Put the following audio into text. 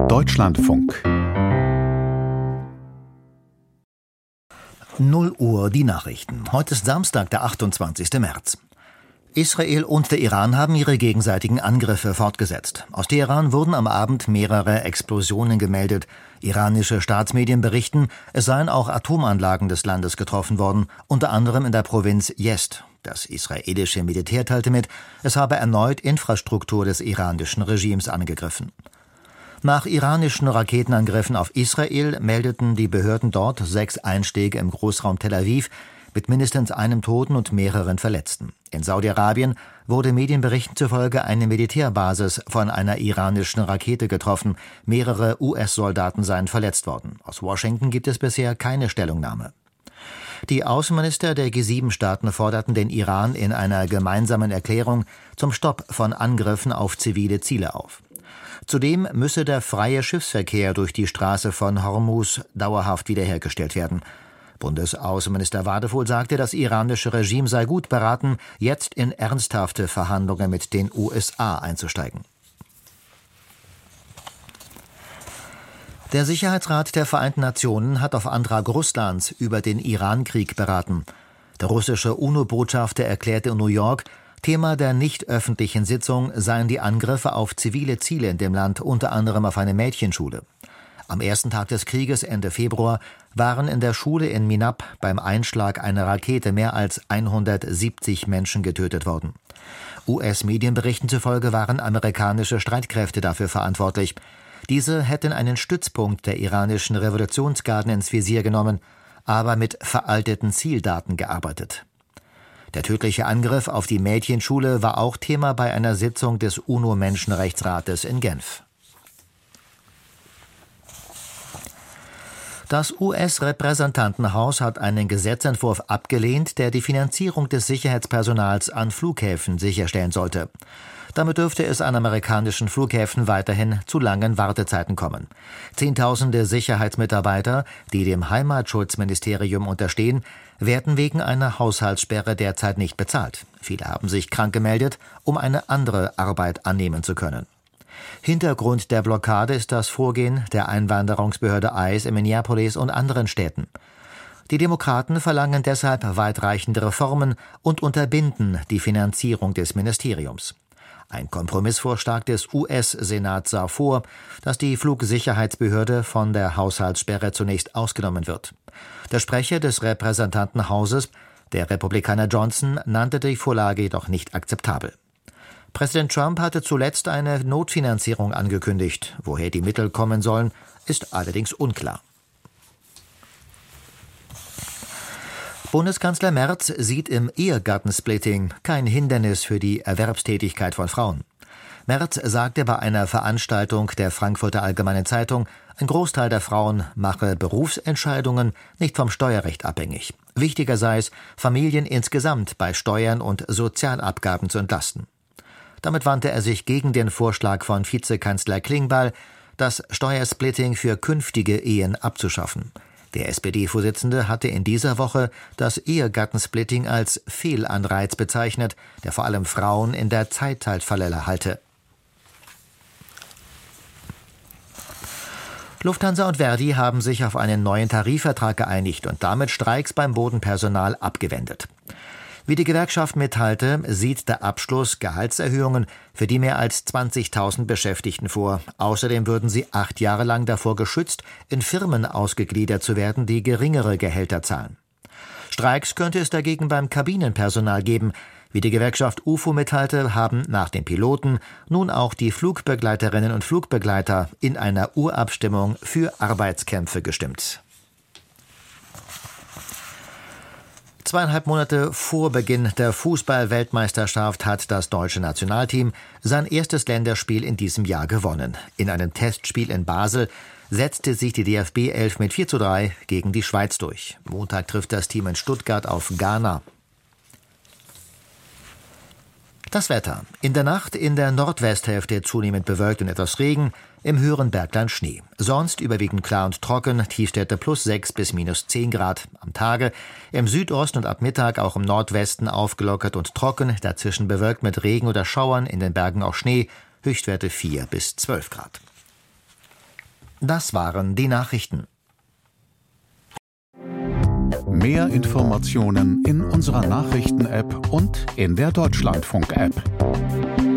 Deutschlandfunk. 0 Uhr die Nachrichten. Heute ist Samstag, der 28. März. Israel und der Iran haben ihre gegenseitigen Angriffe fortgesetzt. Aus Teheran wurden am Abend mehrere Explosionen gemeldet. Iranische Staatsmedien berichten, es seien auch Atomanlagen des Landes getroffen worden, unter anderem in der Provinz Yezd. Das israelische Militär teilte mit, es habe erneut Infrastruktur des iranischen Regimes angegriffen. Nach iranischen Raketenangriffen auf Israel meldeten die Behörden dort 6 Einschläge im Großraum Tel Aviv mit mindestens einem Toten und mehreren Verletzten. In Saudi-Arabien wurde Medienberichten zufolge eine Militärbasis von einer iranischen Rakete getroffen. Mehrere US-Soldaten seien verletzt worden. Aus Washington gibt es bisher keine Stellungnahme. Die Außenminister der G7-Staaten forderten den Iran in einer gemeinsamen Erklärung zum Stopp von Angriffen auf zivile Ziele auf. Zudem müsse der freie Schiffsverkehr durch die Straße von Hormuz dauerhaft wiederhergestellt werden. Bundesaußenminister Wadefuhl sagte, das iranische Regime sei gut beraten, jetzt in ernsthafte Verhandlungen mit den USA einzusteigen. Der Sicherheitsrat der Vereinten Nationen hat auf Antrag Russlands über den Iran-Krieg beraten. Der russische UNO-Botschafter erklärte in New York, Thema der nicht öffentlichen Sitzung seien die Angriffe auf zivile Ziele in dem Land, unter anderem auf eine Mädchenschule. Am ersten Tag des Krieges, Ende Februar, waren in der Schule in Minab beim Einschlag einer Rakete mehr als 170 Menschen getötet worden. US-Medienberichten zufolge waren amerikanische Streitkräfte dafür verantwortlich. Diese hätten einen Stützpunkt der iranischen Revolutionsgarden ins Visier genommen, aber mit veralteten Zieldaten gearbeitet. Der tödliche Angriff auf die Mädchenschule war auch Thema bei einer Sitzung des UNO-Menschenrechtsrates in Genf. Das US-Repräsentantenhaus hat einen Gesetzentwurf abgelehnt, der die Finanzierung des Sicherheitspersonals an Flughäfen sicherstellen sollte. Damit dürfte es an amerikanischen Flughäfen weiterhin zu langen Wartezeiten kommen. Zehntausende Sicherheitsmitarbeiter, die dem Heimatschutzministerium unterstehen, werden wegen einer Haushaltssperre derzeit nicht bezahlt. Viele haben sich krank gemeldet, um eine andere Arbeit annehmen zu können. Hintergrund der Blockade ist das Vorgehen der Einwanderungsbehörde ICE in Minneapolis und anderen Städten. Die Demokraten verlangen deshalb weitreichende Reformen und unterbinden die Finanzierung des Ministeriums. Ein Kompromissvorschlag des US-Senats sah vor, dass die Flugsicherheitsbehörde von der Haushaltssperre zunächst ausgenommen wird. Der Sprecher des Repräsentantenhauses, der Republikaner Johnson, nannte die Vorlage jedoch nicht akzeptabel. Präsident Trump hatte zuletzt eine Notfinanzierung angekündigt. Woher die Mittel kommen sollen, ist allerdings unklar. Bundeskanzler Merz sieht im Ehegattensplitting kein Hindernis für die Erwerbstätigkeit von Frauen. Merz sagte bei einer Veranstaltung der Frankfurter Allgemeinen Zeitung, ein Großteil der Frauen mache Berufsentscheidungen nicht vom Steuerrecht abhängig. Wichtiger sei es, Familien insgesamt bei Steuern und Sozialabgaben zu entlasten. Damit wandte er sich gegen den Vorschlag von Vizekanzler Klingbeil, das Steuersplitting für künftige Ehen abzuschaffen. Der SPD-Vorsitzende hatte in dieser Woche das Ehegattensplitting als Fehlanreiz bezeichnet, der vor allem Frauen in der Zeitteilfalle halte. Lufthansa und Verdi haben sich auf einen neuen Tarifvertrag geeinigt und damit Streiks beim Bodenpersonal abgewendet. Wie die Gewerkschaft mitteilte, sieht der Abschluss Gehaltserhöhungen für die mehr als 20.000 Beschäftigten vor. Außerdem würden sie 8 Jahre lang davor geschützt, in Firmen ausgegliedert zu werden, die geringere Gehälter zahlen. Streiks könnte es dagegen beim Kabinenpersonal geben. Wie die Gewerkschaft UFO mitteilte, haben nach den Piloten nun auch die Flugbegleiterinnen und Flugbegleiter in einer Urabstimmung für Arbeitskämpfe gestimmt. 2,5 Monate vor Beginn der Fußball-Weltmeisterschaft hat das deutsche Nationalteam sein erstes Länderspiel in diesem Jahr gewonnen. In einem Testspiel in Basel setzte sich die DFB 11 mit 4:3 gegen die Schweiz durch. Montag trifft das Team in Stuttgart auf Ghana. Das Wetter. In der Nacht in der Nordwesthälfte zunehmend bewölkt und etwas Regen, im höheren Bergland Schnee. Sonst überwiegend klar und trocken, Tiefstwerte +6 bis -10 Grad. Am Tage im Südosten und ab Mittag auch im Nordwesten aufgelockert und trocken, dazwischen bewölkt mit Regen oder Schauern, in den Bergen auch Schnee, Höchstwerte 4 bis 12 Grad. Das waren die Nachrichten. Mehr Informationen in unserer Nachrichten-App und in der Deutschlandfunk-App.